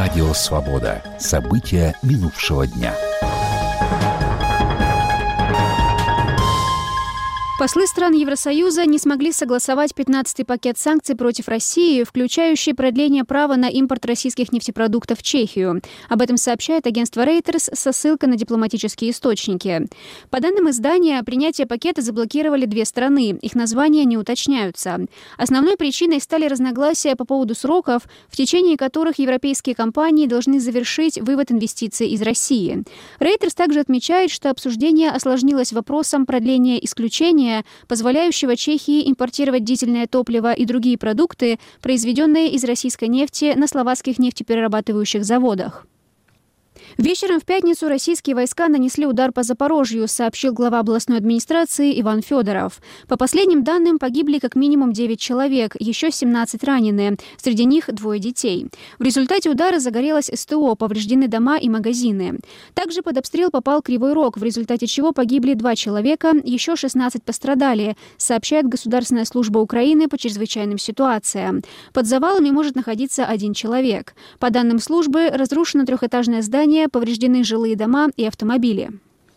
Радио «Свобода». События минувшего дня. Послы стран Евросоюза не смогли согласовать 15-й пакет санкций против России, включающий продление права на импорт российских нефтепродуктов в Чехию. Об этом сообщает агентство Reuters со ссылкой на дипломатические источники. По данным издания, принятие пакета заблокировали две страны. Их названия не уточняются. Основной причиной стали разногласия по поводу сроков, в течение которых европейские компании должны завершить вывод инвестиций из России. Reuters также отмечает, что обсуждение осложнилось вопросом продления исключения, позволяющего Чехии импортировать дизельное топливо и другие продукты, произведенные из российской нефти на словацких нефтеперерабатывающих заводах. Вечером в пятницу российские войска нанесли удар по Запорожью, сообщил глава областной администрации Иван Федоров. По последним данным, погибли как минимум 9 человек, еще 17 ранены, среди них 2 детей. В результате удара загорелось СТО, повреждены дома и магазины. Также под обстрел попал Кривой Рог, в результате чего погибли 2 человека, еще 16 пострадали, сообщает Государственная служба Украины по чрезвычайным ситуациям. Под завалами может находиться 1 человек. По данным службы, разрушено 3-этажное здание, повреждены жилые дома и автомобили.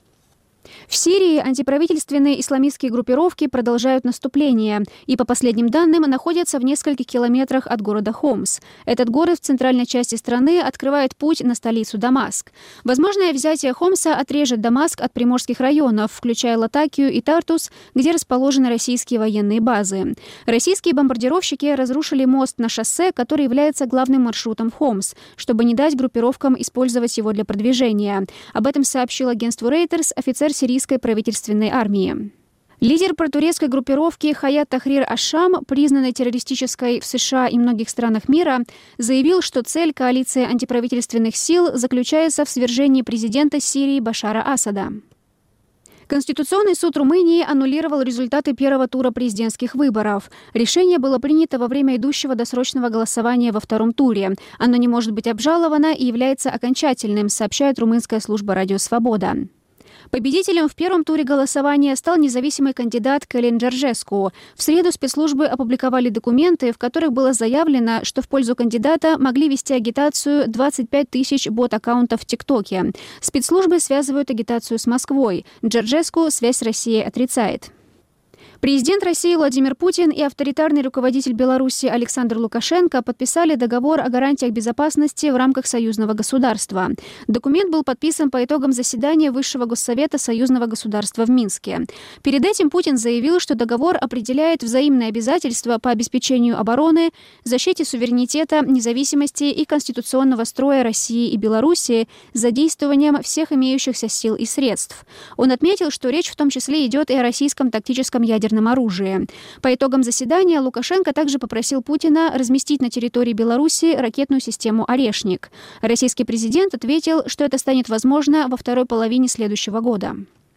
В Сирии антиправительственные исламистские группировки продолжают наступление и, по последним данным, находятся в нескольких километрах от города Хомс. Этот город в центральной части страны открывает путь на столицу Дамаск. Возможное взятие Хомса отрежет Дамаск от приморских районов, включая Латакию и Тартус, где расположены российские военные базы. Российские бомбардировщики разрушили мост на шоссе, который является главным маршрутом в Хомс, чтобы не дать группировкам использовать его для продвижения. Об этом сообщил агентству Reuters офицер сирийской правительственной армии. Лидер протурецкой группировки Хаят Тахрир аш-Шам, признанной террористической в США и многих странах мира, заявил, что цель коалиции антиправительственных сил заключается в свержении президента Сирии Башара Асада. Конституционный суд Румынии аннулировал результаты первого тура президентских выборов. Решение было принято во время идущего досрочного голосования во втором туре. Оно не может быть обжаловано и является окончательным, сообщает румынская служба «Радио Свобода». Победителем в первом туре голосования стал независимый кандидат Калин Джорджеску. В среду спецслужбы опубликовали документы, в которых было заявлено, что в пользу кандидата могли вести агитацию 25 тысяч бот-аккаунтов в ТикТоке. Спецслужбы связывают агитацию с Москвой. Джорджеску связь с Россией отрицает. Президент России Владимир Путин и авторитарный руководитель Беларуси Александр Лукашенко подписали договор о гарантиях безопасности в рамках союзного государства. Документ был подписан по итогам заседания Высшего госсовета союзного государства в Минске. Перед этим Путин заявил, что договор определяет взаимные обязательства по обеспечению обороны, защите суверенитета, независимости и конституционного строя России и Беларуси с задействованием всех имеющихся сил и средств. Он отметил, что речь в том числе идет и о российском тактическом ядерном оружии. По итогам заседания Лукашенко также попросил Путина разместить на территории Беларуси ракетную систему «Орешник». Российский президент ответил, что это станет возможно во второй половине следующего года.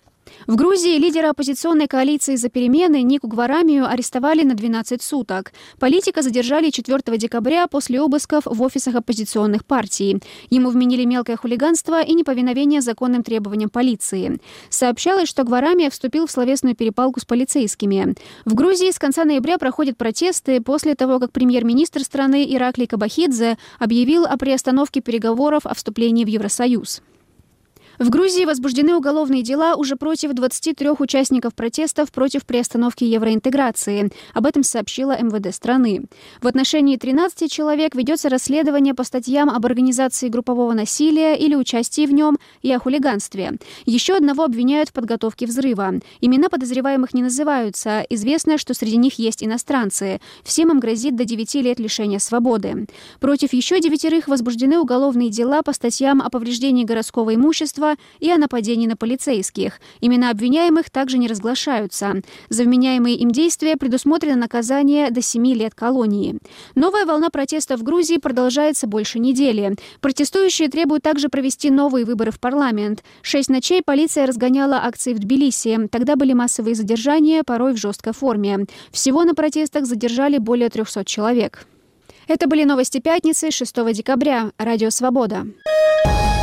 В Грузии лидера оппозиционной коалиции «За перемены» Нику Гварамию арестовали на 12 суток. Политика задержали 4 декабря после обысков в офисах оппозиционных партий. Ему вменили мелкое хулиганство и неповиновение законным требованиям полиции. Сообщалось, что Гварамия вступил в словесную перепалку с полицейскими. В Грузии с конца ноября проходят протесты после того, как премьер-министр страны Ираклий Кабахидзе объявил о приостановке переговоров о вступлении в Евросоюз. В Грузии возбуждены уголовные дела уже против 23 участников протестов против приостановки евроинтеграции. Об этом сообщила МВД страны. В отношении 13 человек ведется расследование по статьям об организации группового насилия или участии в нем и о хулиганстве. Еще одного обвиняют в подготовке взрыва. Имена подозреваемых не называются. Известно, что среди них есть иностранцы. Всем им грозит до 9 лет лишения свободы. Против еще 9 возбуждены уголовные дела по статьям о повреждении городского имущества и о нападении на полицейских. Имена обвиняемых также не разглашаются. За вменяемые им действия предусмотрено наказание до 7 лет колонии. Новая волна протестов в Грузии продолжается больше недели. Протестующие требуют также провести новые выборы в парламент. 6 ночей полиция разгоняла акции в Тбилиси. Тогда были массовые задержания, порой в жесткой форме. Всего на протестах задержали более 300 человек. Это были новости пятницы, 6 декабря. Радио «Свобода».